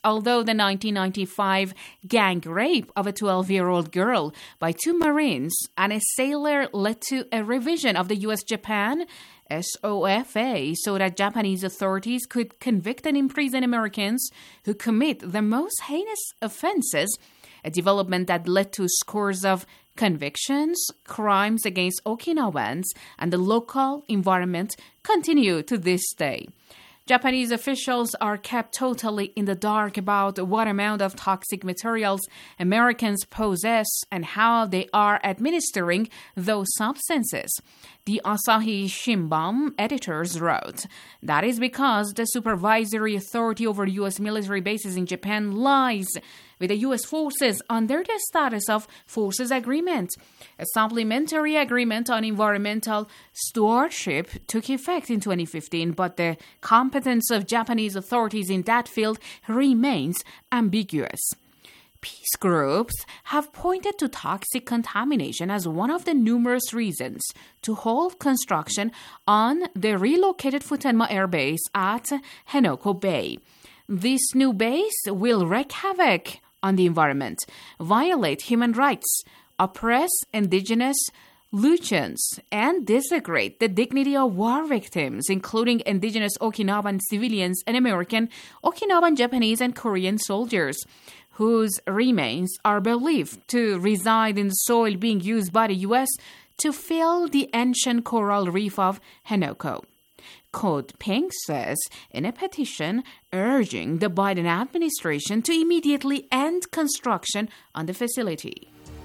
although the 1995 gang rape of a 12-year-old girl by 2 Marines and a sailor led to a revision of the U.S.-Japan SOFA so that Japanese authorities could convict and imprison Americans who commit the most heinous offenses, a development that led to scores of convictions, crimes against Okinawans, and the local environment continue to this day. Japanese officials are kept totally in the dark about what amount of toxic materials Americans possess and how they are administering those substances. The Asahi Shimbun editors wrote, that is because the supervisory authority over U.S. military bases in Japan lies with the U.S. forces under the status of Forces Agreement. A supplementary agreement on environmental stewardship took effect in 2015, but the competence of Japanese authorities in that field remains ambiguous. Peace groups have pointed to toxic contamination as one of the numerous reasons to halt construction on the relocated Futenma Air Base at Henoko Bay. This new base will wreak havoc on the environment, violate human rights, oppress indigenous Luchians, and degrade the dignity of war victims, including indigenous Okinawan civilians and American, Okinawan, Japanese, and Korean soldiers, whose remains are believed to reside in the soil being used by the U.S. to fill the ancient coral reef of Henoko. Code Pink says in a petition urging the Biden administration to immediately end construction on the facility.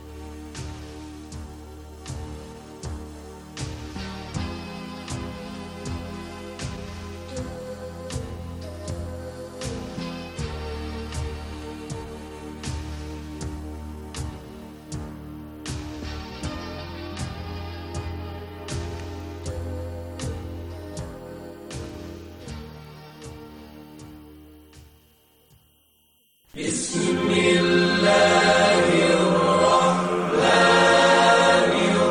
بسم الله الرحمن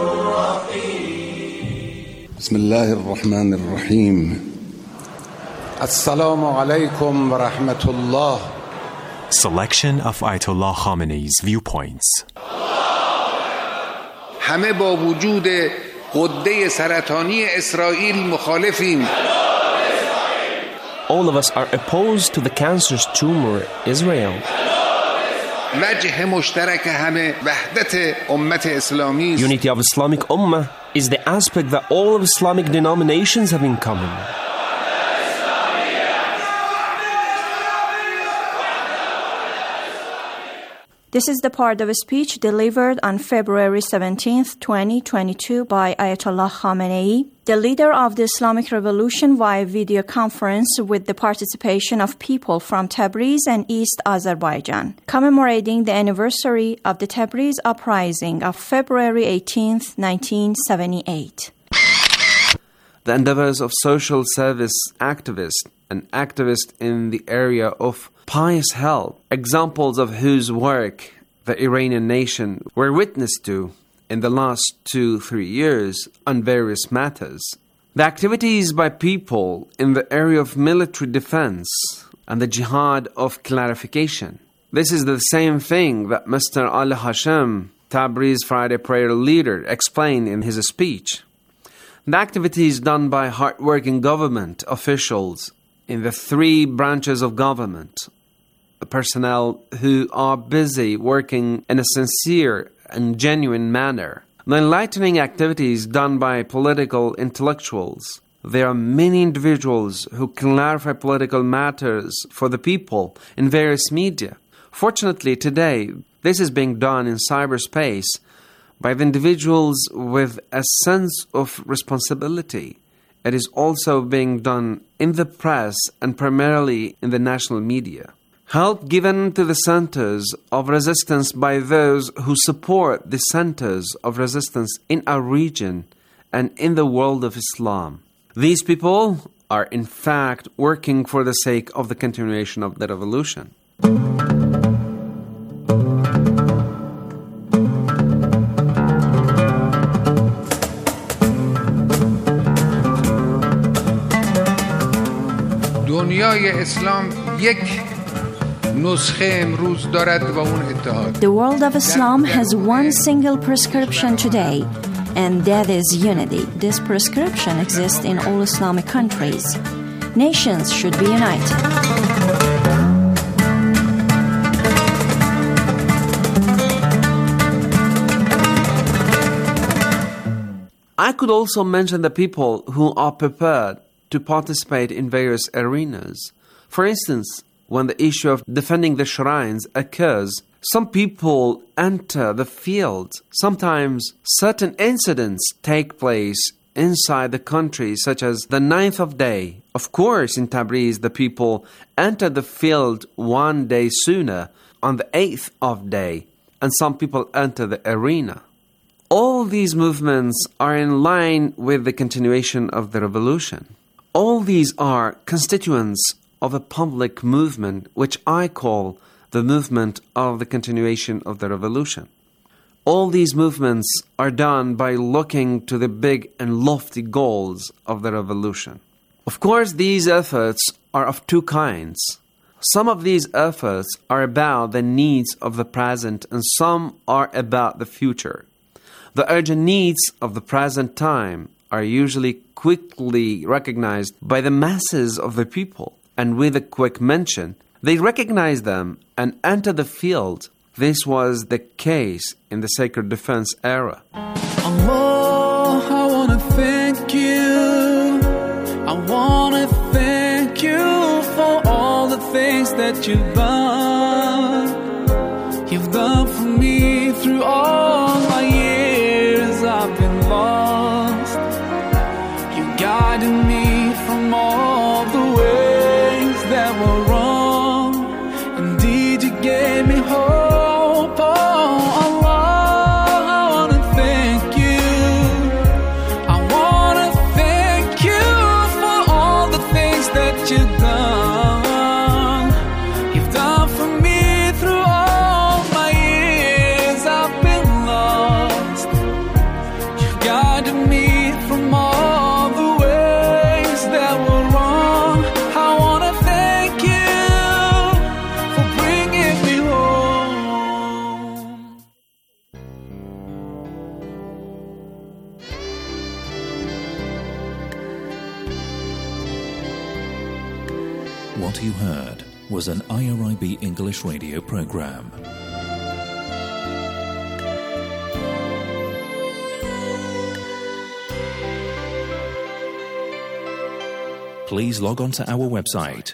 الرحيم بسم الله الرحمن الرحيم السلام عليكم ورحمة الله. Selection of Ayatollah Khamenei's viewpoints. همه با وجود غده سرطانی اسرائیل مخالفیم. All of us are opposed to the cancerous tumor Israel. وجه مشترک همه وحدت امت اسلامی. Unity of Islamic Ummah is the aspect that all of Islamic denominations have in common. This is the part of a speech delivered on February 17, 2022 by Ayatollah Khamenei, the leader of the Islamic Revolution, via video conference with the participation of people from Tabriz and East Azerbaijan, commemorating the anniversary of the Tabriz uprising of February 18, 1978. The endeavors of social service activists and activists in the area of pious help, examples of whose work the Iranian nation were witness to in the last 2-3 years on various matters. The activities by people in the area of military defense and the jihad of clarification. This is the same thing that Mr. Ali Hashem, Tabriz Friday Prayer leader, explained in his speech. The activities done by hard-working government officials in the 3 branches of government, the personnel who are busy working in a sincere and genuine manner. The enlightening activities done by political intellectuals. There are many individuals who clarify political matters for the people in various media. Fortunately, today, this is being done in cyberspace by the individuals with a sense of responsibility. It is also being done in the press and primarily in the national media. Help given to the centers of resistance by those who support the centers of resistance in our region and in the world of Islam. These people are in fact working for the sake of the continuation of the revolution. دنیای اسلام یک نسخه امروز دارد و اون اتحاد. The world of Islam has one single prescription today, and that is unity. This prescription exists in all Islamic countries. Nations should be united. I could also mention the people who are prepared to participate in various arenas. For instance, when the issue of defending the shrines occurs, some people enter the field. Sometimes certain incidents take place inside the country, such as the 9th of day. Of course, in Tabriz, the people enter the field one day sooner, on the 8th of day, and some people enter the arena. All these movements are in line with the continuation of the revolution. All these are constituents of a public movement, which I call the movement of the continuation of the revolution. All these movements are done by looking to the big and lofty goals of the revolution. Of course, these efforts are of two kinds. Some of these efforts are about the needs of the present, and some are about the future. The urgent needs of the present time are usually quickly recognized by the masses of the people, and with a quick mention, they recognize them and enter the field. This was the case in the Sacred Defense era. Allah, I want to thank you. I want to thank you for all the things that you've done. You've done for me through all my years I've been lost. You guided me from all the ways that were wrong. Indeed, you gave me hope. Oh, Allah, I want to thank you. I want to thank you for all the things that you've done. You've done for me through all my years I've been lost. You've guided me from all the ways that were wrong. I want to thank you for bringing me home. What you heard was an IRIB English radio program. Please log on to our website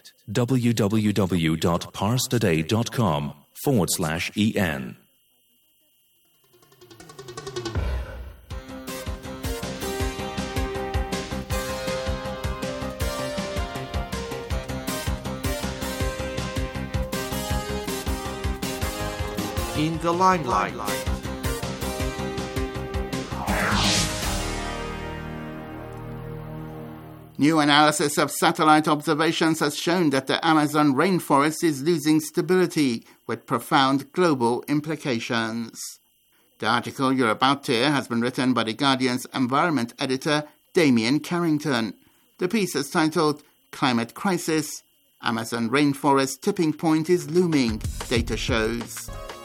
www.parstoday.com/en. In the limelight. New analysis of satellite observations has shown that the Amazon rainforest is losing stability with profound global implications. The article you're about to hear has been written by The Guardian's environment editor Damien Carrington. The piece is titled Climate Crisis, Amazon Rainforest Tipping Point is Looming, Data Shows.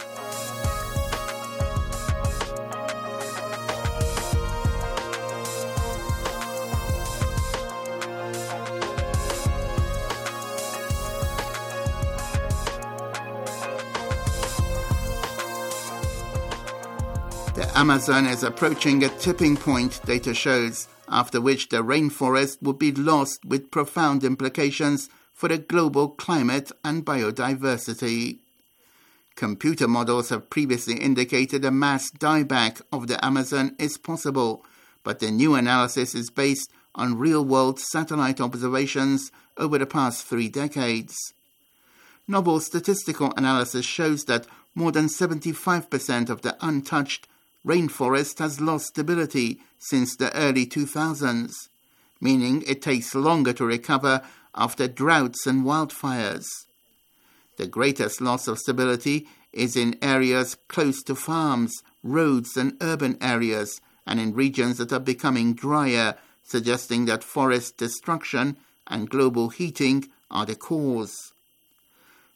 The Amazon is approaching a tipping point, data shows, after which the rainforest would be lost with profound implications for the global climate and biodiversity. Computer models have previously indicated a mass dieback of the Amazon is possible, but the new analysis is based on real-world satellite observations over the past 3 decades. Novel statistical analysis shows that more than 75% of the untouched rainforest has lost stability since the early 2000s, meaning it takes longer to recover after droughts and wildfires. The greatest loss of stability is in areas close to farms, roads and urban areas, and in regions that are becoming drier, suggesting that forest destruction and global heating are the cause.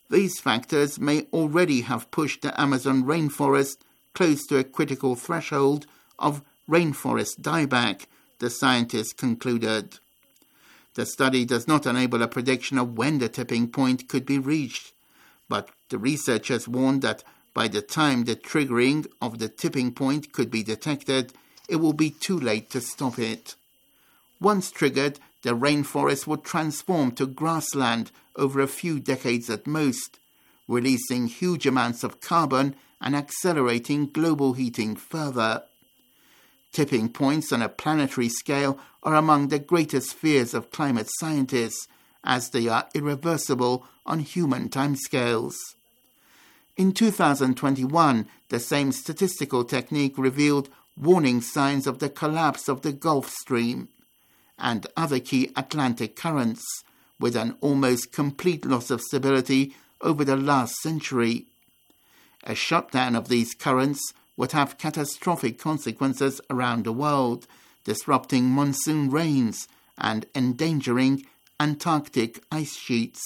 These factors may already have pushed the Amazon rainforest close to a critical threshold of rainforest dieback, the scientists concluded. The study does not enable a prediction of when the tipping point could be reached, but the researchers warned that by the time the triggering of the tipping point could be detected, it will be too late to stop it. Once triggered, the rainforest would transform to grassland over a few decades at most, releasing huge amounts of carbon and accelerating global heating further. Tipping points on a planetary scale are among the greatest fears of climate scientists, as they are irreversible on human timescales. In 2021, the same statistical technique revealed warning signs of the collapse of the Gulf Stream and other key Atlantic currents, with an almost complete loss of stability over the last century. A shutdown of these currents would have catastrophic consequences around the world, disrupting monsoon rains and endangering Antarctic ice sheets.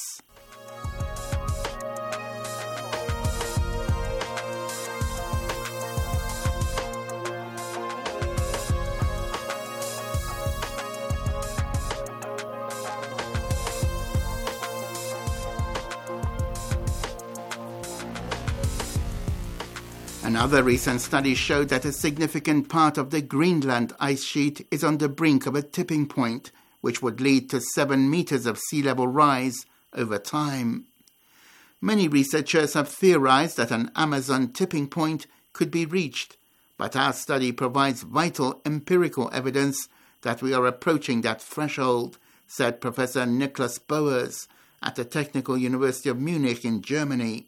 Another recent study showed that a significant part of the Greenland ice sheet is on the brink of a tipping point, which would lead to 7 meters of sea level rise over time. Many researchers have theorized that an Amazon tipping point could be reached, but our study provides vital empirical evidence that we are approaching that threshold, said Professor Nicholas Bowers at the Technical University of Munich in Germany.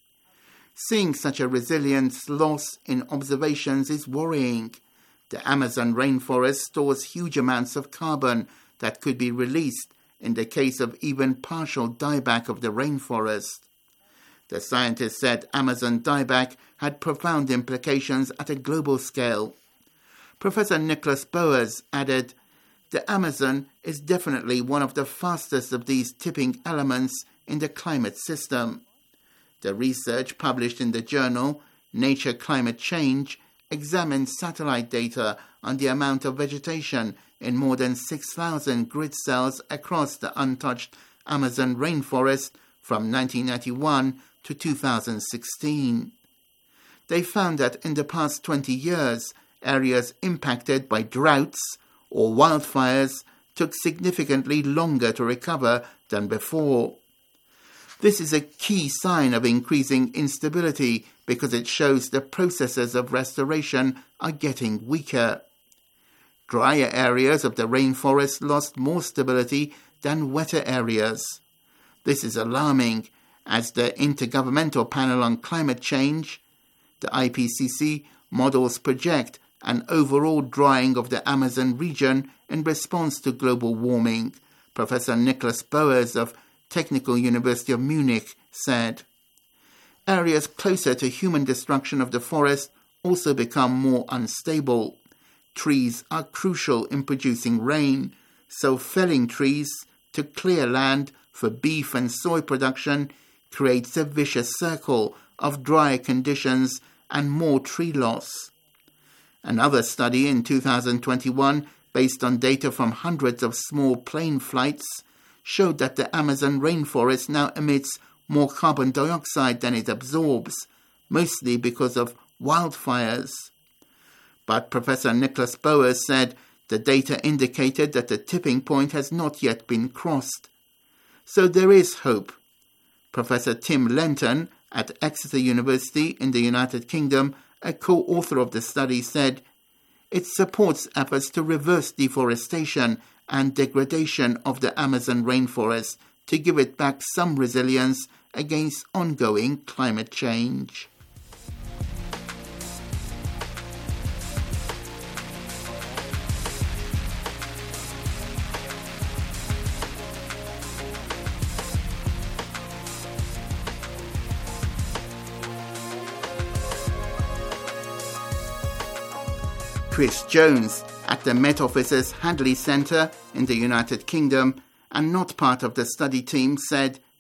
Seeing such a resilience loss in observations is worrying. The Amazon rainforest stores huge amounts of carbon that could be released in the case of even partial dieback of the rainforest. The scientists said Amazon dieback had profound implications at a global scale. Professor Nicholas Bowers added, "The Amazon is definitely one of the fastest of these tipping elements in the climate system." The research published in the journal Nature Climate Change examined satellite data on the amount of vegetation in more than 6,000 grid cells across the untouched Amazon rainforest from 1991 to 2016. They found that in the past 20 years, areas impacted by droughts or wildfires took significantly longer to recover than before. This is a key sign of increasing instability because it shows the processes of restoration are getting weaker. Drier areas of the rainforest lost more stability than wetter areas. This is alarming, as the Intergovernmental Panel on Climate Change, the IPCC, models project an overall drying of the Amazon region in response to global warming, Professor Nicholas Bowers of Technical University of Munich said. Areas closer to human destruction of the forest also become more unstable. Trees are crucial in producing rain, so felling trees to clear land for beef and soy production creates a vicious circle of drier conditions and more tree loss. Another study in 2021, based on data from hundreds of small plane flights, showed that the Amazon rainforest now emits more carbon dioxide than it absorbs, mostly because of wildfires. But Professor Nicholas Bowers said the data indicated that the tipping point has not yet been crossed. So there is hope. Professor Tim Lenton at Exeter University in the United Kingdom, a co-author of the study, said, "It supports efforts to reverse deforestation and degradation of the Amazon rainforest to give it back some resilience against ongoing climate change." Chris Jones at the Met Office's Hadley Centre in the United Kingdom and not part of the study team said,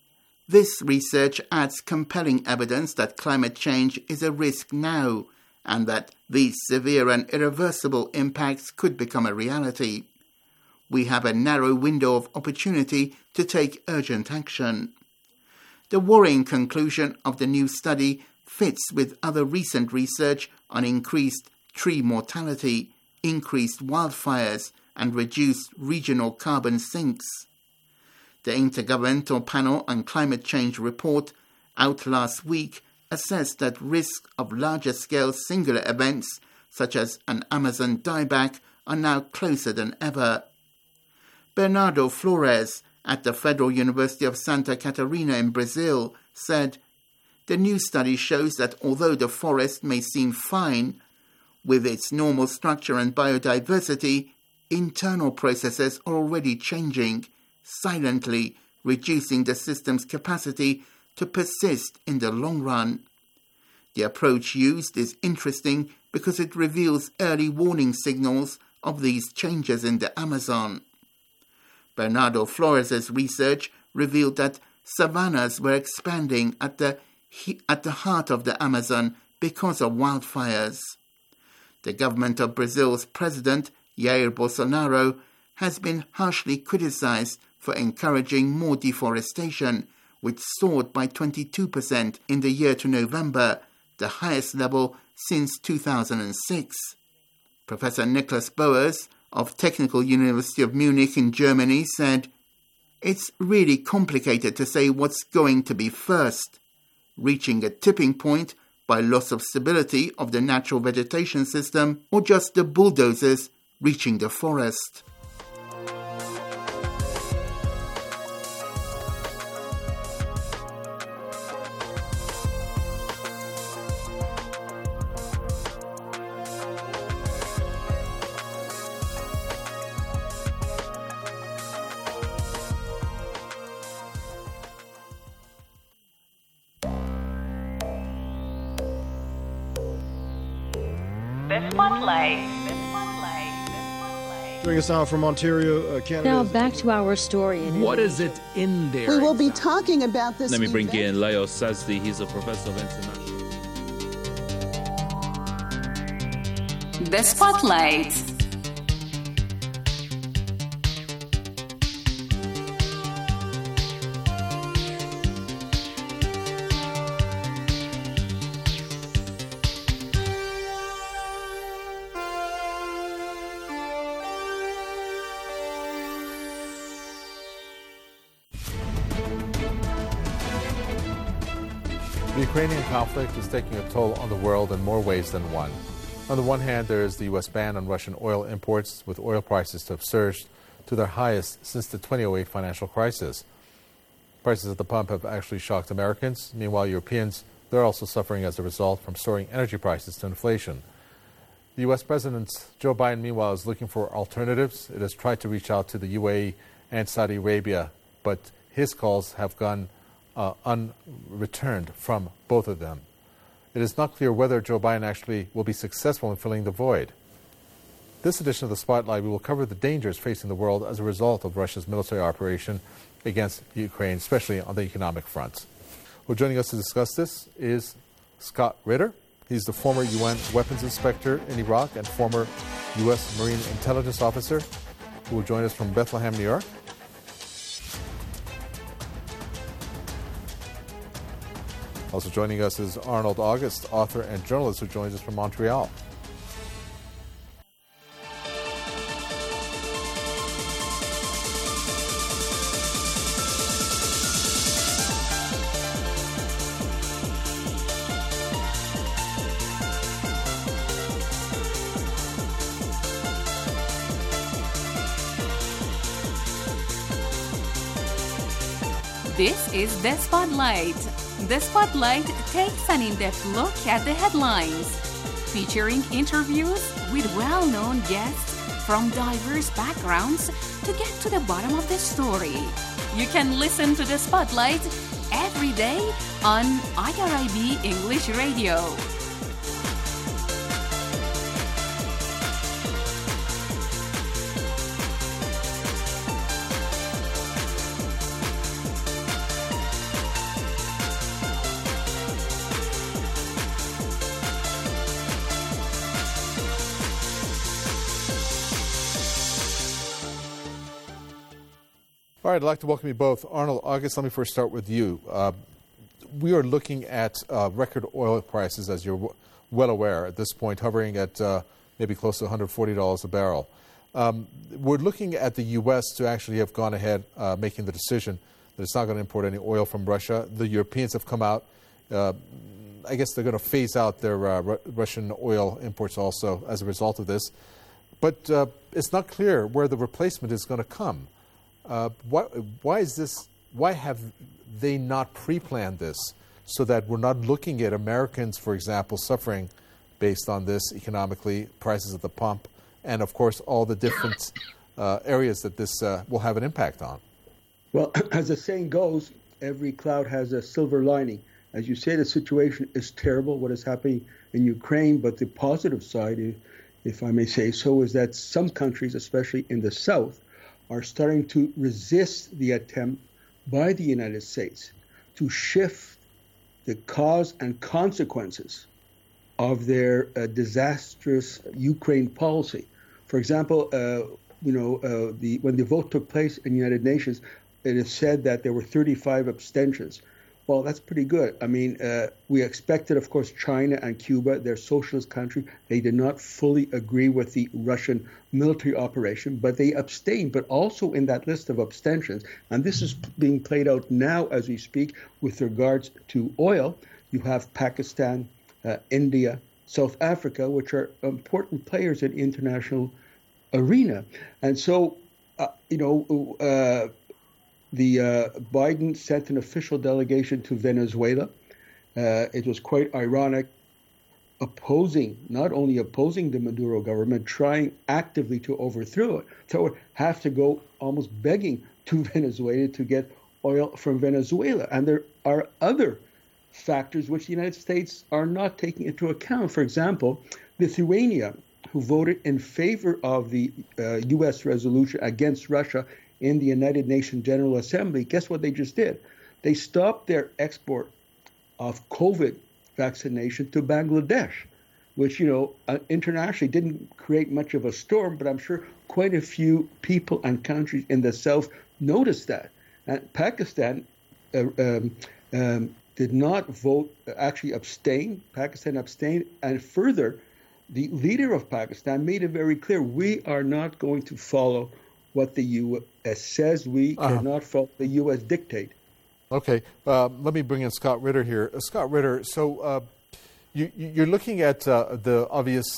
This research adds compelling evidence that climate change is a risk now, and that these severe and irreversible impacts could become a reality. We have a narrow window of opportunity to take urgent action. The worrying conclusion of the new study fits with other recent research on increased tree mortality, increased wildfires, and reduced regional carbon sinks. The Intergovernmental Panel on Climate Change report, out last week, assessed that risks of larger-scale singular events, such as an Amazon dieback, are now closer than ever. Bernardo Flores, at the Federal University of Santa Catarina in Brazil, said, "The new study shows that although the forest may seem fine, with its normal structure and biodiversity, internal processes are already changing, silently reducing the system's capacity to persist in the long run. The approach used is interesting because it reveals early warning signals of these changes in the Amazon." Bernardo Flores' research revealed that savannas were expanding at the heart of the Amazon because of wildfires. The government of Brazil's president, Jair Bolsonaro, has been harshly criticized for encouraging more deforestation, which soared by 22% in the year to November, the highest level since 2006. Professor Nicholas Boers of Technical University of Munich in Germany said, "It's really complicated to say what's going to be first, reaching a tipping point by loss of stability of the natural vegetation system or just the bulldozers reaching the forest." Joining us now from Ontario, Canada. Now back to our story. What is it in there? We will be talking about this. Let me bring in Leo Sazdi. He's a professor of international. The Spotlight. The Ukrainian conflict is taking a toll on the world in more ways than one. On the one hand, there is the U.S. ban on Russian oil imports, with oil prices to have surged to their highest since the 2008 financial crisis. Prices at the pump have actually shocked Americans. Meanwhile, Europeans, they're also suffering as a result from soaring energy prices to inflation. The U.S. President Joe Biden, meanwhile, is looking for alternatives. It has tried to reach out to the UAE and Saudi Arabia, but his calls have gone unreturned from both of them. It is not clear whether Joe Biden actually will be successful in filling the void. This edition of the Spotlight, we will cover the dangers facing the world as a result of Russia's military operation against Ukraine, especially on the economic front. Well, joining us to discuss this is Scott Ritter. He's the former UN weapons inspector in Iraq and former U.S. Marine intelligence officer, who will join us from Bethlehem, New York. Also joining us is Arnold August, author and journalist, who joins us from Montreal. This is The Spotlight. The Spotlight takes an in-depth look at the headlines, featuring interviews with well-known guests from diverse backgrounds to get to the bottom of the story. You can listen to The Spotlight every day on IRIB English Radio. All right, I'd like to welcome you both. Arnold, August, let me first start with you. We are looking at record oil prices, as you're well aware, at this point, hovering at maybe close to $140 a barrel. We're looking at the U.S. to actually have gone ahead making the decision that it's not going to import any oil from Russia. The Europeans have come out. I guess they're going to phase out their Russian oil imports also as a result of this. But it's not clear where the replacement is going to come. Why is this? Why have they not pre-planned this so that we're not looking at Americans, for example, suffering based on this economically, prices at the pump, and of course all the different areas that this will have an impact on? Well, as the saying goes, every cloud has a silver lining. As you say, the situation is terrible, what is happening in Ukraine, but the positive side, if I may say so, is that some countries, especially in the south, are starting to resist the attempt by the United States to shift the cause and consequences of their disastrous Ukraine policy. For example, when the vote took place in the United Nations, it is said that there were 35 abstentions. Well, that's pretty good. I mean, we expected, of course, China and Cuba, they're socialist countries. They did not fully agree with the Russian military operation, but they abstained. But also in that list of abstentions, and this is being played out now as we speak with regards to oil, you have Pakistan, India, South Africa, which are important players in the international arena. And so, Biden sent an official delegation to Venezuela. It was quite ironic, not only opposing the Maduro government, trying actively to overthrow it. So it have to go almost begging to Venezuela to get oil from Venezuela. And there are other factors which the United States are not taking into account. For example, Lithuania, who voted in favor of the U.S. resolution against Russia in the United Nations General Assembly, guess what they just did? They stopped their export of COVID vaccination to Bangladesh, which, internationally didn't create much of a storm, but I'm sure quite a few people and countries in the South noticed that. And Pakistan did not vote, actually abstained. Pakistan abstained, and further, the leader of Pakistan made it very clear, we are not going to follow what the U.S. says. We cannot follow the U.S. dictate. Okay. Let me bring in Scott Ritter here. Scott Ritter, so you're looking at the obvious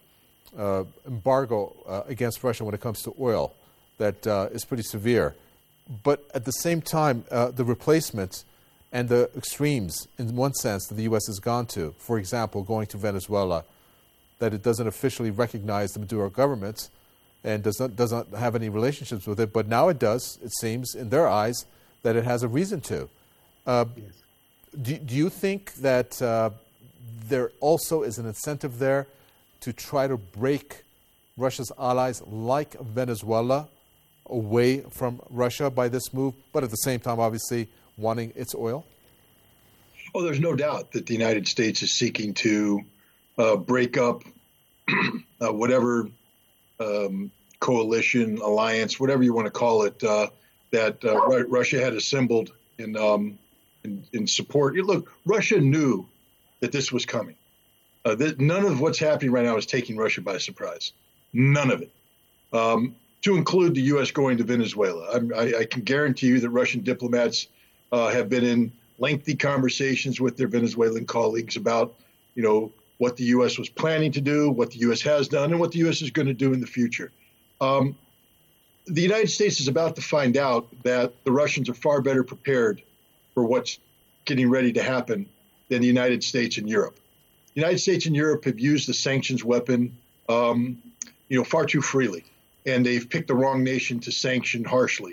embargo against Russia when it comes to oil that is pretty severe. But at the same time, the replacement and the extremes, in one sense, that the U.S. has gone to, for example, going to Venezuela, that it doesn't officially recognize the Maduro government and doesn't have any relationships with it, but now it does, it seems, in their eyes, that it has a reason to. Yes. Do you think that there also is an incentive there to try to break Russia's allies like Venezuela away from Russia by this move, but at the same time, obviously, wanting its oil? Oh, there's no doubt that the United States is seeking to break up whatever coalition, alliance, whatever you want to call it, that Russia had assembled in support. Look, Russia knew that this was coming. None of what's happening right now is taking Russia by surprise. None of it. To include the U.S. going to Venezuela. I can guarantee you that Russian diplomats have been in lengthy conversations with their Venezuelan colleagues about, what the U.S. was planning to do, what the U.S. has done, and what the U.S. is going to do in the future. The United States is about to find out that the Russians are far better prepared for what's getting ready to happen than the United States and Europe. The United States and Europe have used the sanctions weapon, far too freely, and they've picked the wrong nation to sanction harshly.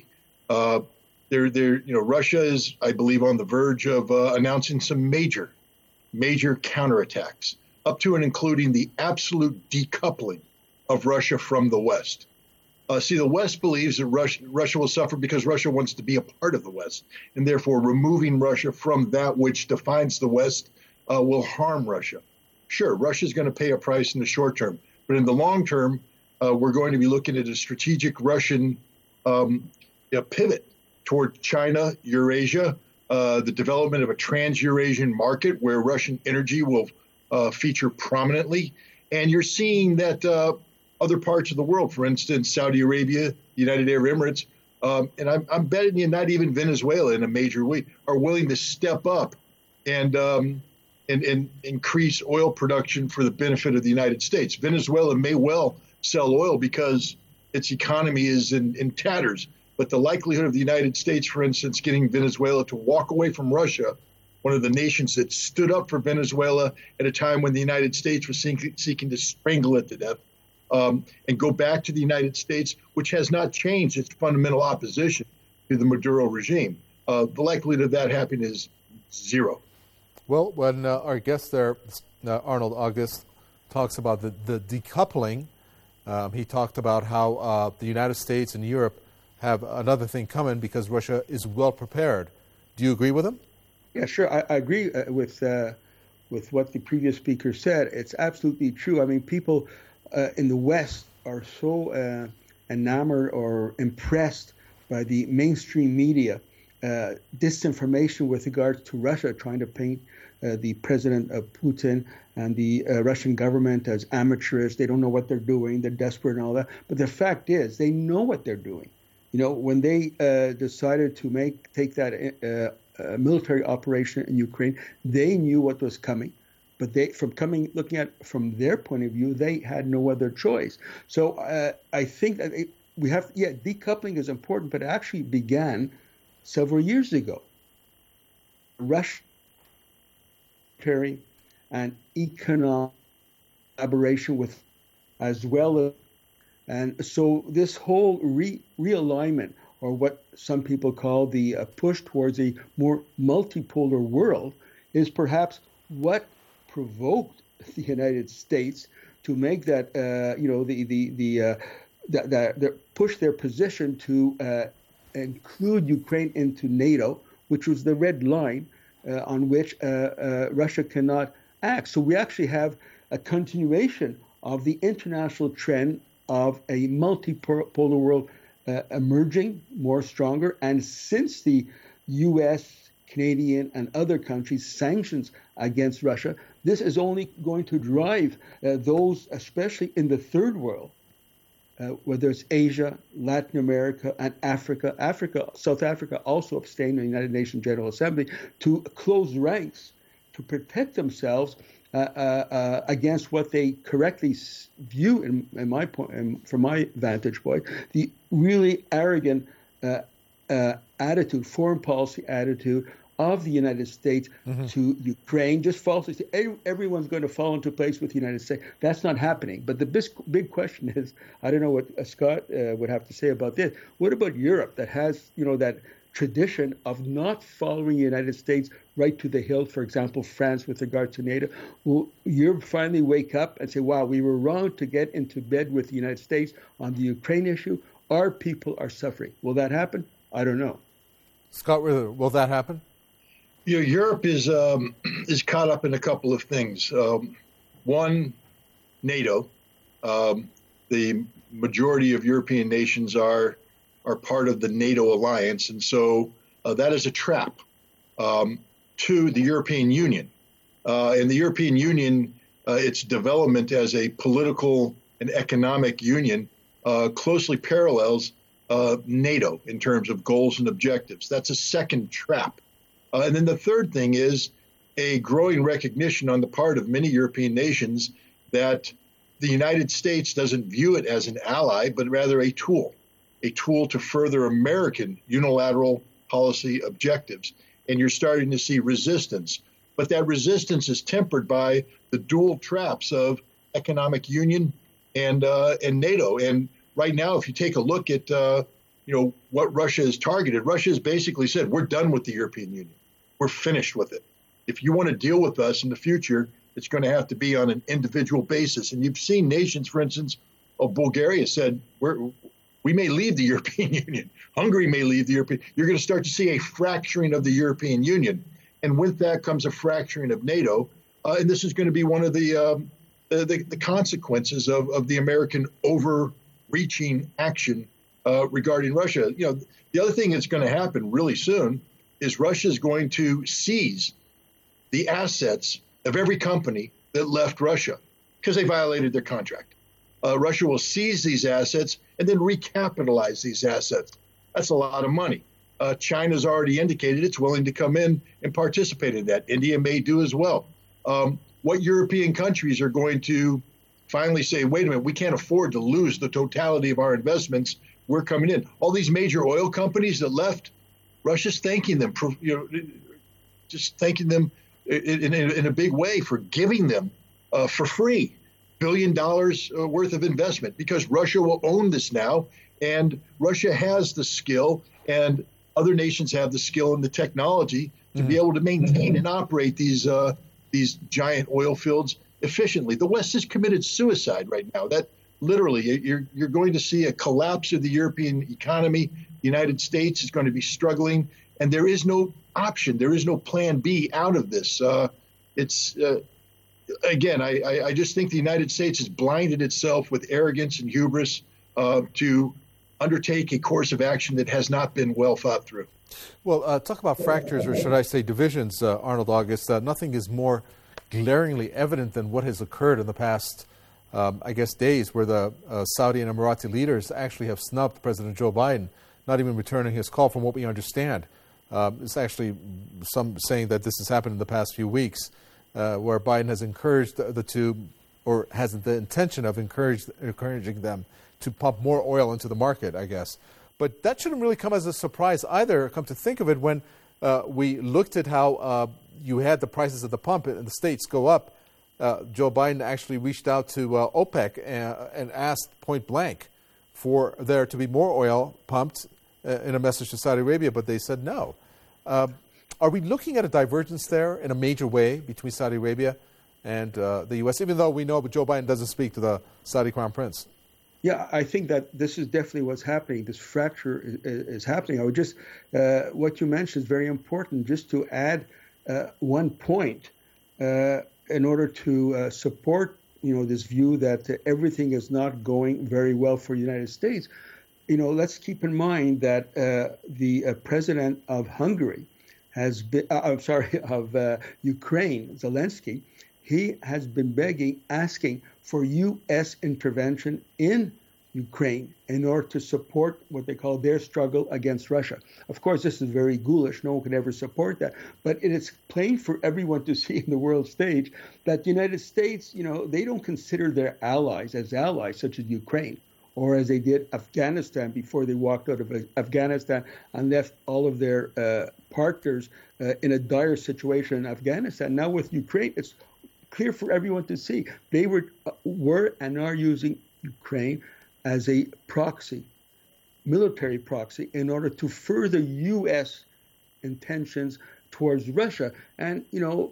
Russia is, I believe, on the verge of announcing some major counterattacks, up to and including the absolute decoupling of Russia from the West. The West believes that Russia will suffer because Russia wants to be a part of the West, and therefore removing Russia from that which defines the West will harm Russia. Sure, Russia's going to pay a price in the short term, but in the long term, we're going to be looking at a strategic Russian pivot toward China, Eurasia, the development of a trans-Eurasian market where Russian energy will feature prominently. And you're seeing that other parts of the world, for instance, Saudi Arabia, the United Arab Emirates, and I'm betting you not even Venezuela in a major way, are willing to step up and increase oil production for the benefit of the United States. Venezuela may well sell oil because its economy is in tatters, but the likelihood of the United States, for instance, getting Venezuela to walk away from Russia, one of the nations that stood up for Venezuela at a time when the United States was seeking to strangle it to death, and go back to the United States, which has not changed its fundamental opposition to the Maduro regime. The likelihood of that happening is zero. Well, when our guest there, Arnold August, talks about the decoupling, he talked about how the United States and Europe have another thing coming because Russia is well prepared. Do you agree with him? Yeah, sure. I agree with what the previous speaker said. It's absolutely true. I mean, people in the West are so enamored or impressed by the mainstream media disinformation with regards to Russia, trying to paint the president Putin and the Russian government as amateurish. They don't know what they're doing. They're desperate and all that. But the fact is, they know what they're doing. You know, when they decided to take that military operation in Ukraine, they knew what was coming. But looking at from their point of view, they had no other choice. So I think that decoupling is important, but it actually began several years ago. Russia and economic collaboration with, as well as, and so this whole realignment, or what some people call the push towards a more multipolar world, is perhaps what provoked the United States to make that push their position to include Ukraine into NATO, which was the red line on which Russia cannot act. So we actually have a continuation of the international trend of a multipolar world emerging more stronger. And since the U.S., Canadian, and other countries' sanctions against Russia, this is only going to drive those, especially in the third world, whether it's Asia, Latin America, and Africa. South Africa also abstained in the United Nations General Assembly to close ranks to protect themselves against what they correctly view, in my point, from my vantage point, the really arrogant attitude, foreign policy attitude of the United States to Ukraine. Just falsely say everyone's going to fall into place with the United States. That's not happening. But the big question is, I don't know what Scott would have to say about this. What about Europe, that has that tradition of not following the United States right to the hilt? For example, France with regard to NATO. Will Europe finally wake up and say, wow, we were wrong to get into bed with the United States on the Ukraine issue? Our people are suffering. Will that happen? I don't know. Scott, will that happen? Europe is caught up in a couple of things. One, NATO. The majority of European nations are part of the NATO alliance, and so that is a trap. Two, the European Union. And the European Union, its development as a political and economic union closely parallels NATO in terms of goals and objectives. That's a second trap. And then the third thing is a growing recognition on the part of many European nations that the United States doesn't view it as an ally, but rather a tool to further American unilateral policy objectives. And you're starting to see resistance. But that resistance is tempered by the dual traps of economic union and NATO. And right now, if you take a look at what Russia has targeted, Russia has basically said, we're done with the European Union. We're finished with it. If you want to deal with us in the future, it's going to have to be on an individual basis. And you've seen nations, for instance, Bulgaria said, we may leave the European Union. Hungary may leave the European. You're going to start to see a fracturing of the European Union. And with that comes a fracturing of NATO. And this is going to be one of the consequences of the American overreaching action regarding Russia. The other thing that's going to happen really soon is Russia is going to seize the assets of every company that left Russia because they violated their contract. Russia will seize these assets and then recapitalize these assets. That's a lot of money. China's already indicated it's willing to come in and participate in that. India may do as well. What European countries are going to finally say, wait a minute, we can't afford to lose the totality of our investments. We're coming in. All these major oil companies that left, Russia's thanking them, just thanking them in a big way for giving them for free $1 billion worth of investment, because Russia will own this now, and Russia has the skill, and other nations have the skill and the technology to be able to maintain and operate these giant oil fields efficiently. The West has committed suicide right now. That literally, you're going to see a collapse of the European economy. The United States is going to be struggling, and there is no option. There is no plan B out of this. Again, I just think the United States has blinded itself with arrogance and hubris to undertake a course of action that has not been well thought through. Well, talk about fractures, or should I say divisions, Arnold August. Nothing is more glaringly evident than what has occurred in the past, days, where the Saudi and Emirati leaders actually have snubbed President Joe Biden, not even returning his call, from what we understand. It's actually some saying that this has happened in the past few weeks, where Biden has encouraged the two, or has the intention of encouraging them to pump more oil into the market, I guess. But that shouldn't really come as a surprise either, come to think of it, when we looked at how you had the prices at the pump in the States go up. Joe Biden actually reached out to OPEC and asked point blank for there to be more oil pumped in a message to Saudi Arabia, but they said no. Are we looking at a divergence there in a major way between Saudi Arabia and the U.S., even though we know Joe Biden doesn't speak to the Saudi Crown Prince? Yeah, I think that this is definitely what's happening. This fracture is happening. I would just, what you mentioned is very important, just to add one point in order to support, this view that everything is not going very well for the United States. Let's keep in mind that the president of Hungary has been, of Ukraine, Zelensky, he has been asking for U.S. intervention in Ukraine in order to support what they call their struggle against Russia. Of course, this is very ghoulish. No one could ever support that. But it is plain for everyone to see in the world stage that the United States, they don't consider their allies as allies, such as Ukraine, or as they did Afghanistan before they walked out of Afghanistan and left all of their partners in a dire situation in Afghanistan. Now with Ukraine, it's clear for everyone to see. They were and are using Ukraine as a proxy, military proxy, in order to further U.S. intentions towards Russia. And, no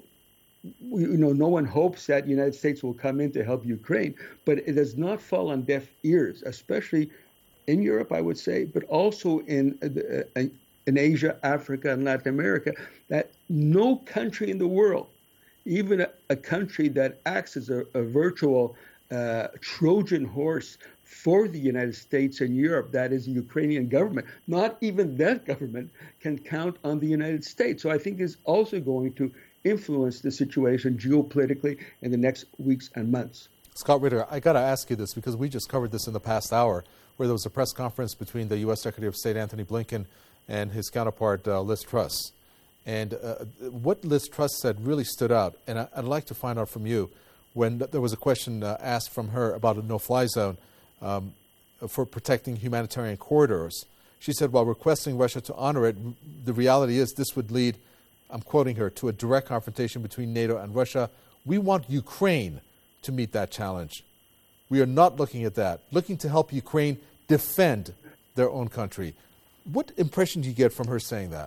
one hopes that the United States will come in to help Ukraine, but it does not fall on deaf ears, especially in Europe, I would say, but also in Asia, Africa, and Latin America, that no country in the world, even a country that acts as a virtual Trojan horse for the United States and Europe, that is the Ukrainian government, not even that government can count on the United States. So I think it's also going to influence the situation geopolitically in the next weeks and months. Scott Ritter, I got to ask you this, because we just covered this in the past hour, where there was a press conference between the U.S. Secretary of State Antony Blinken and his counterpart Liz Truss. And what Liz Truss said really stood out, and I'd like to find out from you, when there was a question asked from her about a no-fly zone for protecting humanitarian corridors. She said, while requesting Russia to honor it, the reality is this would lead, I'm quoting her, to a direct confrontation between NATO and Russia. We want Ukraine to meet that challenge. We are not looking at that, looking to help Ukraine defend their own country. What impression do you get from her saying that?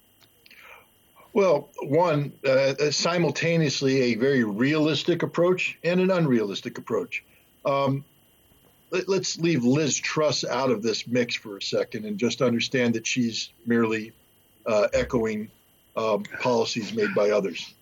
Well, one, simultaneously a very realistic approach and an unrealistic approach. Let's leave Liz Truss out of this mix for a second and just understand that she's merely echoing policies made by others.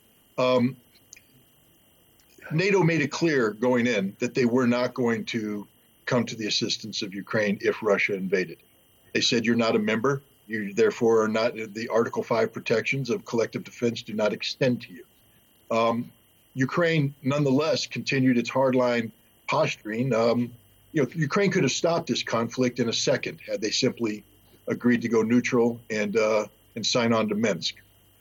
NATO made it clear going in that they were not going to come to the assistance of Ukraine if Russia invaded. They said you're not a member. You therefore are not, the Article 5 protections of collective defense do not extend to you. Ukraine, nonetheless, continued its hardline posturing. Ukraine could have stopped this conflict in a second had they simply agreed to go neutral and sign on to Minsk.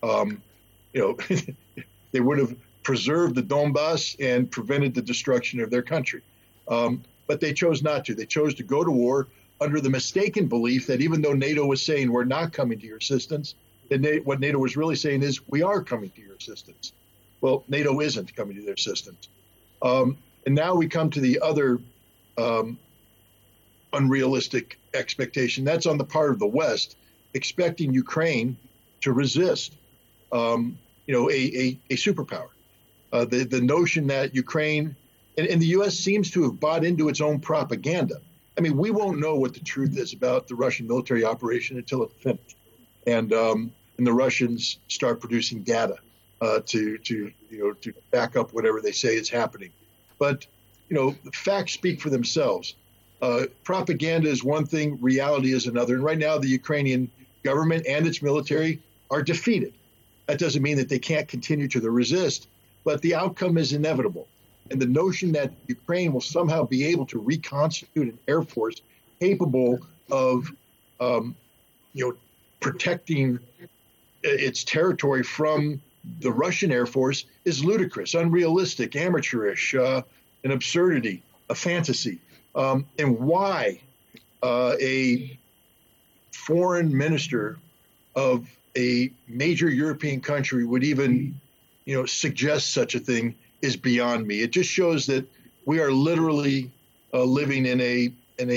They would have preserved the Donbass and prevented the destruction of their country. But they chose not to. They chose to go to war under the mistaken belief that even though NATO was saying we're not coming to your assistance, what NATO was really saying is we are coming to your assistance. Well, NATO isn't coming to their assistance. And now we come to the other unrealistic expectation. That's on the part of the West, expecting Ukraine to resist, a superpower. The notion that Ukraine, and the U.S. seems to have bought into its own propaganda. I mean, we won't know what the truth is about the Russian military operation until it's finished, and the Russians start producing data to back up whatever they say is happening. But the facts speak for themselves. Propaganda is one thing, reality is another. And right now, the Ukrainian government and its military are defeated. That doesn't mean that they can't continue to resist, but the outcome is inevitable. And the notion that Ukraine will somehow be able to reconstitute an air force capable of, protecting its territory from the Russian Air Force is ludicrous, unrealistic, amateurish, an absurdity, a fantasy. And why a foreign minister of a major European country would even, suggest such a thing is beyond me. It just shows that we are literally living in a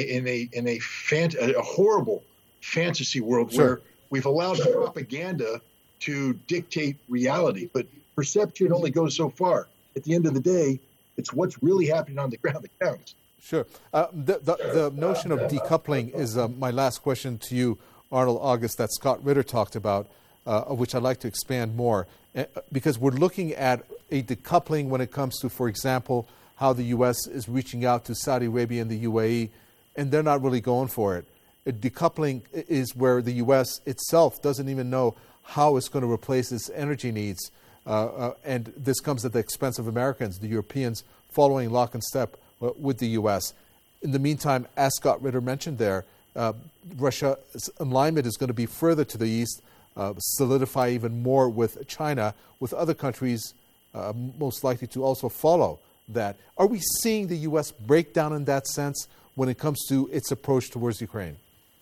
horrible fantasy world where we've allowed propaganda to dictate reality, but perception only goes so far. At the end of the day, it's what's really happening on the ground that counts. Sure. The notion of decoupling is my last question to you, Arnold August, that Scott Ritter talked about, of which I'd like to expand more, because we're looking at a decoupling when it comes to, for example, how the U.S. is reaching out to Saudi Arabia and the UAE, and they're not really going for it. Decoupling is where the U.S. itself doesn't even know how it's going to replace its energy needs, and this comes at the expense of Americans, the Europeans following lock and step with the U.S. In the meantime, as Scott Ritter mentioned there, Russia's alignment is going to be further to the east, solidify even more with China, with other countries most likely to also follow that. Are we seeing the U.S. break down in that sense when it comes to its approach towards Ukraine?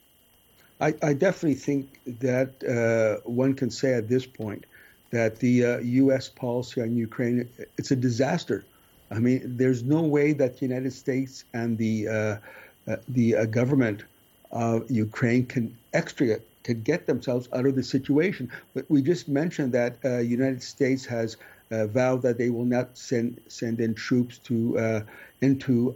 I definitely think that one can say at this point that the U.S. policy on Ukraine, it's a disaster. I mean, there's no way that the United States and the government of Ukraine can get themselves out of the situation. But we just mentioned that the United States has vowed that they will not send in troops into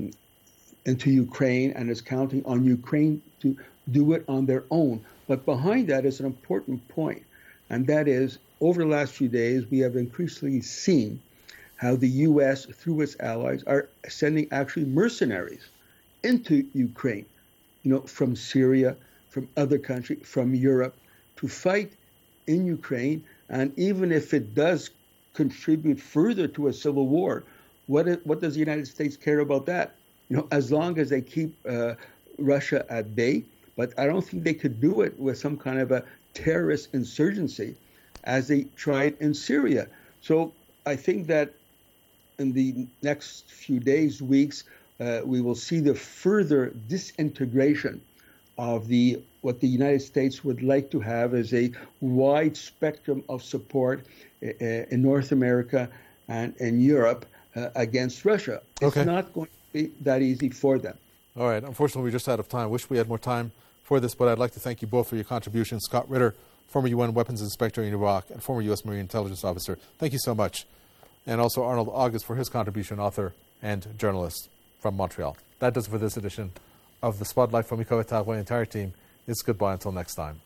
Ukraine, and is counting on Ukraine to do it on their own. But behind that is an important point, and that is, over the last few days, we have increasingly seen how the U.S., through its allies, are sending actually mercenaries into Ukraine, from Syria, from other countries, from Europe, to fight in Ukraine. And even if it does contribute further to a civil war, what does the United States care about that? As long as they keep Russia at bay. But I don't think they could do it with some kind of a terrorist insurgency as they tried in Syria. So I think that in the next few days, weeks, we will see the further disintegration of what the United States would like to have as a wide spectrum of support in North America and in Europe against Russia. It's not going to be that easy for them. All right. Unfortunately, we're just out of time. Wish we had more time for this, but I'd like to thank you both for your contributions. Scott Ritter, former UN Weapons Inspector in Iraq and former U.S. Marine Intelligence Officer. Thank you so much. And also Arnold August for his contribution, author and journalist from Montreal. That does it for this edition of The Spotlight. From Miko Etagwa and the entire team, it's goodbye until next time.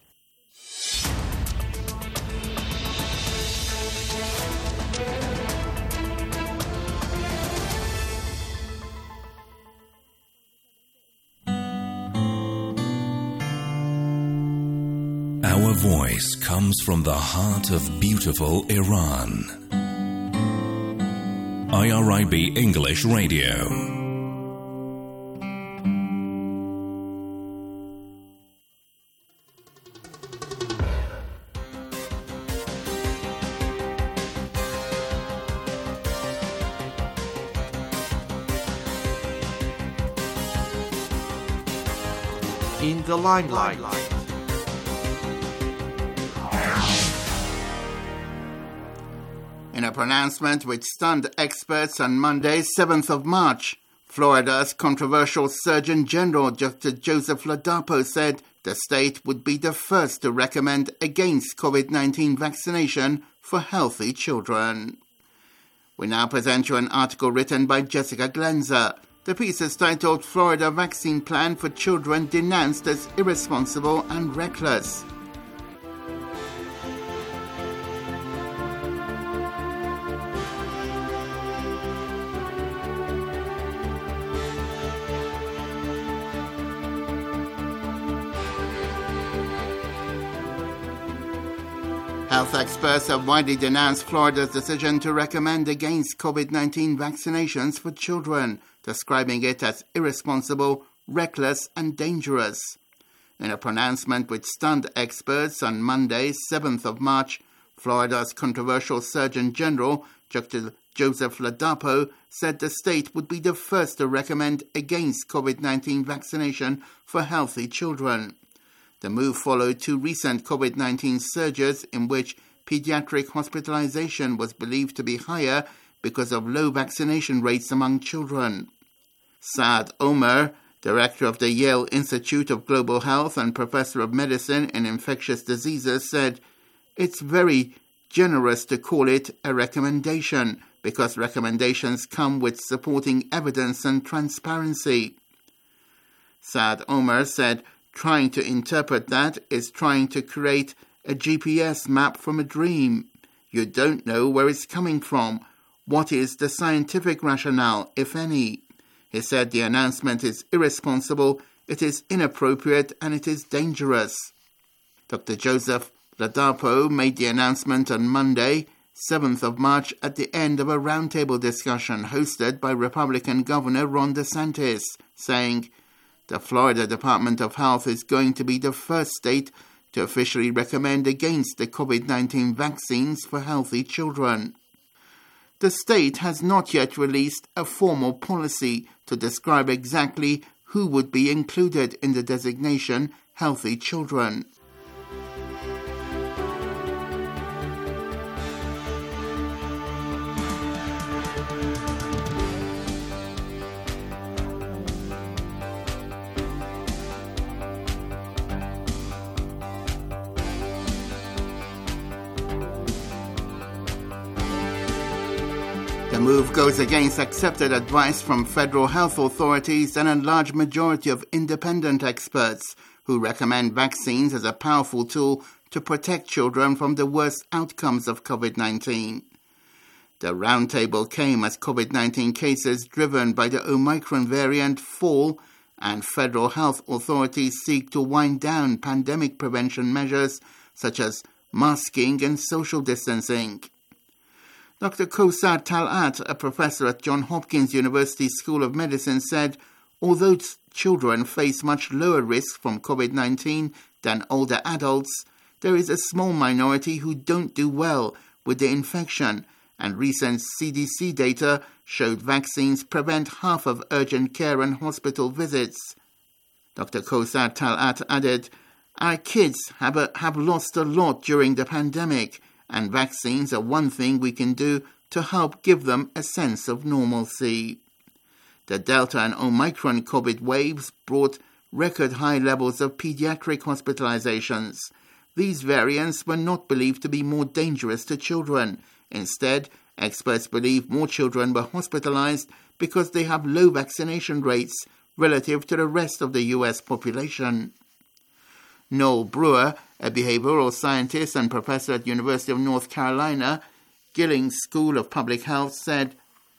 Our voice comes from the heart of beautiful Iran. IRIB English Radio. In the limelight. In a pronouncement which stunned experts on Monday, 7th of March, Florida's controversial Surgeon General Dr. Joseph Ladapo said the state would be the first to recommend against COVID-19 vaccination for healthy children. We now present you an article written by Jessica Glenzer. The piece is titled Florida Vaccine Plan for Children Denounced as Irresponsible and Reckless. Health experts have widely denounced Florida's decision to recommend against COVID-19 vaccinations for children, describing it as irresponsible, reckless, and dangerous. In a pronouncement which stunned experts on Monday, 7th of March, Florida's controversial Surgeon General, Dr. Joseph Ladapo, said the state would be the first to recommend against COVID-19 vaccination for healthy children. The move followed two recent COVID-19 surges in which pediatric hospitalization was believed to be higher because of low vaccination rates among children. Saad Omer, director of the Yale Institute of Global Health and professor of medicine and infectious diseases, said, "It's very generous to call it a recommendation because recommendations come with supporting evidence and transparency." Saad Omer said, "Trying to interpret that is trying to create a GPS map from a dream. You don't know where it's coming from. What is the scientific rationale, if any?" He said the announcement is irresponsible, it is inappropriate, and it is dangerous. Dr. Joseph Ladapo made the announcement on Monday, 7th of March, at the end of a roundtable discussion hosted by Republican Governor Ron DeSantis, saying, "The Florida Department of Health is going to be the first state to officially recommend against the COVID-19 vaccines for healthy children." The state has not yet released a formal policy to describe exactly who would be included in the designation healthy children. The move goes against accepted advice from federal health authorities and a large majority of independent experts who recommend vaccines as a powerful tool to protect children from the worst outcomes of COVID-19. The roundtable came as COVID-19 cases driven by the Omicron variant fall and federal health authorities seek to wind down pandemic prevention measures such as masking and social distancing. Dr. Kosar Talat, a professor at Johns Hopkins University School of Medicine, said, although children face much lower risk from COVID-19 than older adults, there is a small minority who don't do well with the infection, and recent CDC data showed vaccines prevent half of urgent care and hospital visits. Dr. Kosar Talat added, "Our kids have lost a lot during the pandemic, and vaccines are one thing we can do to help give them a sense of normalcy." The Delta and Omicron COVID waves brought record high levels of pediatric hospitalizations. These variants were not believed to be more dangerous to children. Instead, experts believe more children were hospitalized because they have low vaccination rates relative to the rest of the U.S. population. Noel Brewer, a behavioral scientist and professor at University of North Carolina, Gillings School of Public Health, said,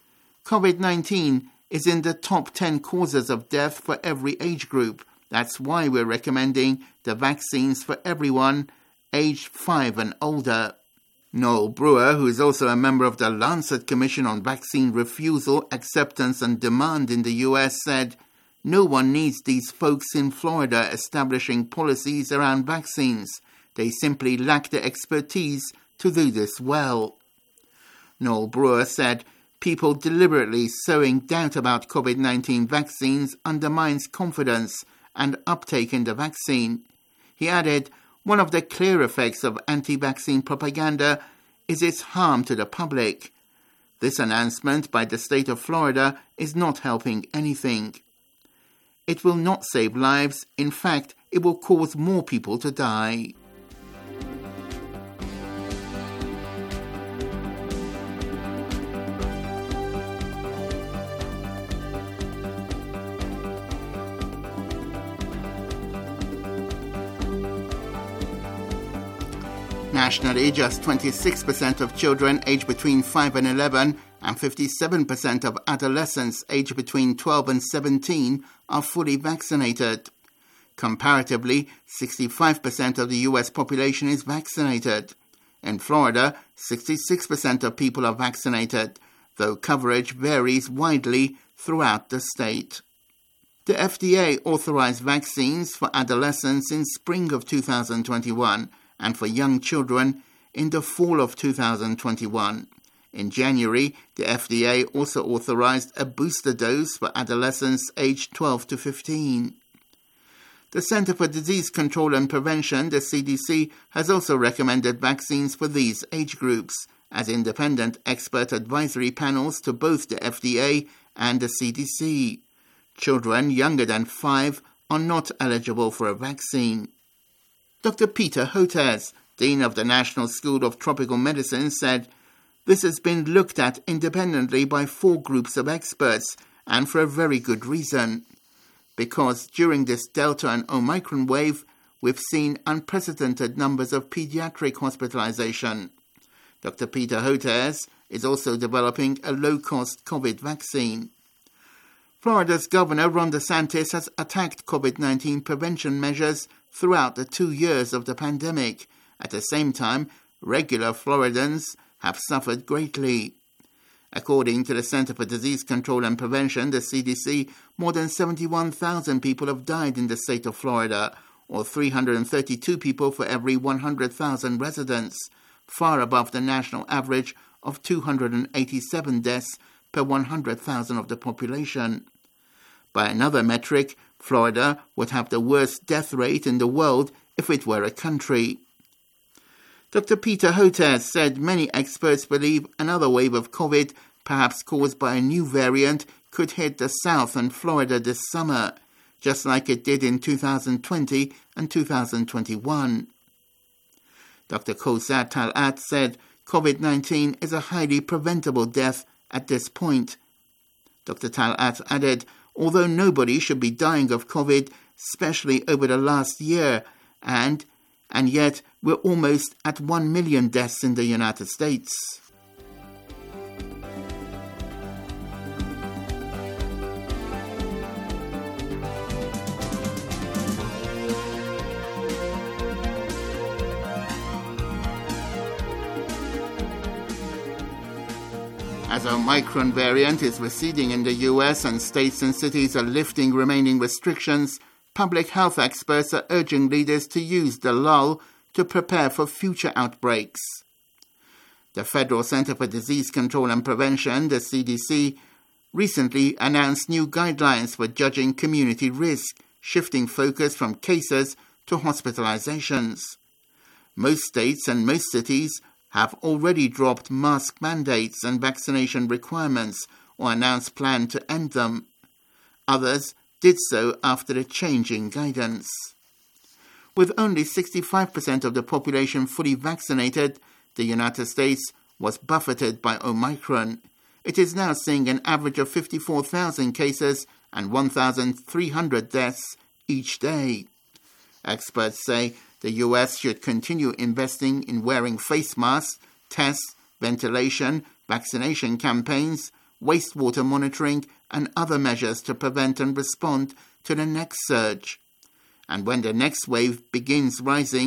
"COVID-19 is in the top 10 causes of death for every age group. That's why we're recommending the vaccines for everyone aged 5 and older. Noel Brewer, who is also a member of the Lancet Commission on Vaccine Refusal, Acceptance and Demand in the US, said, "No one needs these folks in Florida establishing policies around vaccines. They simply lack the expertise to do this well." Noel Brewer said, "People deliberately sowing doubt about COVID-19 vaccines undermines confidence and uptake in the vaccine." He added, "One of the clear effects of anti-vaccine propaganda is its harm to the public. This announcement by the state of Florida is not helping anything. It will not save lives. In fact, it will cause more people to die." Nationally, just 26% of children aged between 5 and 11 and 57% of adolescents aged between 12 and 17 are fully vaccinated. Comparatively, 65% of the US population is vaccinated. In Florida, 66% of people are vaccinated, though coverage varies widely throughout the state. The FDA authorized vaccines for adolescents in spring of 2021 and for young children in the fall of 2021. In January, the FDA also authorized a booster dose for adolescents aged 12 to 15. The Center for Disease Control and Prevention, the CDC, has also recommended vaccines for these age groups as independent expert advisory panels to both the FDA and the CDC. Children younger than 5 are not eligible for a vaccine. Dr. Peter Hotez, Dean of the National School of Tropical Medicine, said, "This has been looked at independently by 4 groups of experts, and for a very good reason. Because during this Delta and Omicron wave, we've seen unprecedented numbers of pediatric hospitalization." Dr. Peter Hotez is also developing a low-cost COVID vaccine. Florida's Governor Ron DeSantis has attacked COVID-19 prevention measures throughout the 2 years of the pandemic. At the same time, regular Floridans have suffered greatly. According to the Center for Disease Control and Prevention, the CDC, more than 71,000 people have died in the state of Florida, or 332 people for every 100,000 residents, far above the national average of 287 deaths per 100,000 of the population. By another metric, Florida would have the worst death rate in the world if it were a country. Dr. Peter Hotez said many experts believe another wave of COVID, perhaps caused by a new variant, could hit the South and Florida this summer, just like it did in 2020 and 2021. Dr. Kosar Talat said COVID-19 is a highly preventable death at this point. Dr. Talat added, "Although nobody should be dying of COVID, especially over the last year, and yet we're almost at 1 million deaths in the United States." As Omicron variant is receding in the US and states and cities are lifting remaining restrictions, public health experts are urging leaders to use the lull to prepare for future outbreaks. The Federal Center for Disease Control and Prevention, the CDC, recently announced new guidelines for judging community risk, shifting focus from cases to hospitalizations. Most states and most cities have already dropped mask mandates and vaccination requirements or announced plans to end them. Others did so after a change in guidance. With only 65% of the population fully vaccinated, the United States was buffeted by Omicron. It is now seeing an average of 54,000 cases and 1,300 deaths each day. Experts say the US should continue investing in wearing face masks, tests, ventilation, vaccination campaigns, wastewater monitoring, and other measures to prevent and respond to the next surge. And when the next wave begins rising,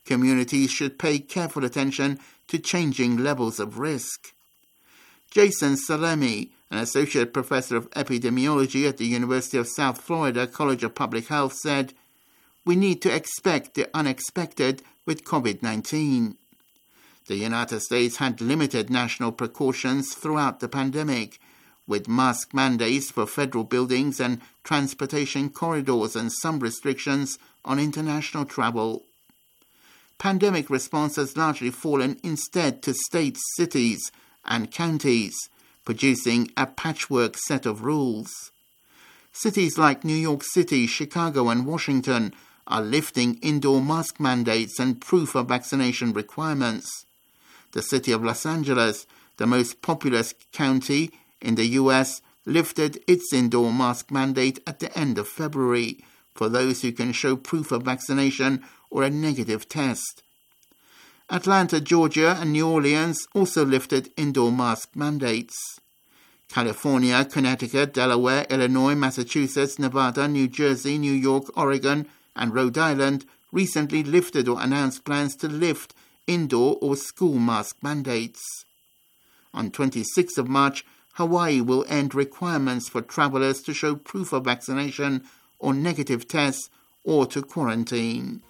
communities should pay careful attention to changing levels of risk. Jason Salemi, an associate professor of epidemiology at the University of South Florida College of Public Health, said, "We need to expect the unexpected with COVID-19. The United States had limited national precautions throughout the pandemic, with mask mandates for federal buildings and transportation corridors and some restrictions on international travel. Pandemic response has largely fallen instead to states, cities, and counties, producing a patchwork set of rules. Cities like New York City, Chicago, and Washington are lifting indoor mask mandates and proof of vaccination requirements. The city of Los Angeles, the most populous county in the U.S., lifted its indoor mask mandate at the end of February for those who can show proof of vaccination or a negative test. Atlanta, Georgia, and New Orleans also lifted indoor mask mandates. California, Connecticut, Delaware, Illinois, Massachusetts, Nevada, New Jersey, New York, Oregon, and Rhode Island recently lifted or announced plans to lift indoor or school mask mandates. On 26th of March, Hawaii will end requirements for travelers to show proof of vaccination or negative tests or to quarantine.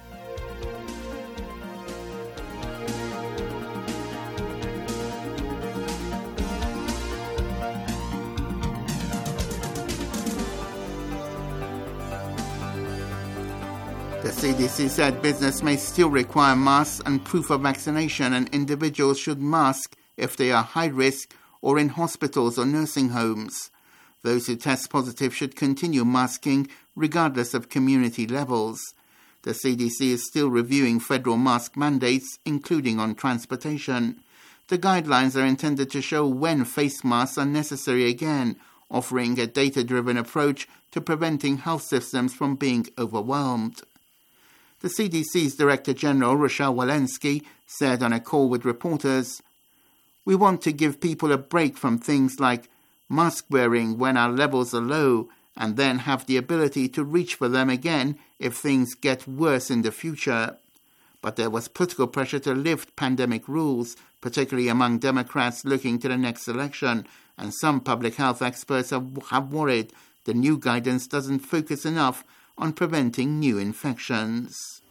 The CDC said business may still require masks and proof of vaccination, and individuals should mask if they are high risk or in hospitals or nursing homes. Those who test positive should continue masking regardless of community levels. The CDC is still reviewing federal mask mandates, including on transportation. The guidelines are intended to show when face masks are necessary again, offering a data-driven approach to preventing health systems from being overwhelmed. The CDC's Director General, Rochelle Walensky, said on a call with reporters, "We want to give people a break from things like mask wearing when our levels are low, and then have the ability to reach for them again if things get worse in the future." But there was political pressure to lift pandemic rules, particularly among Democrats looking to the next election, and some public health experts have worried the new guidance doesn't focus enough on preventing new infections.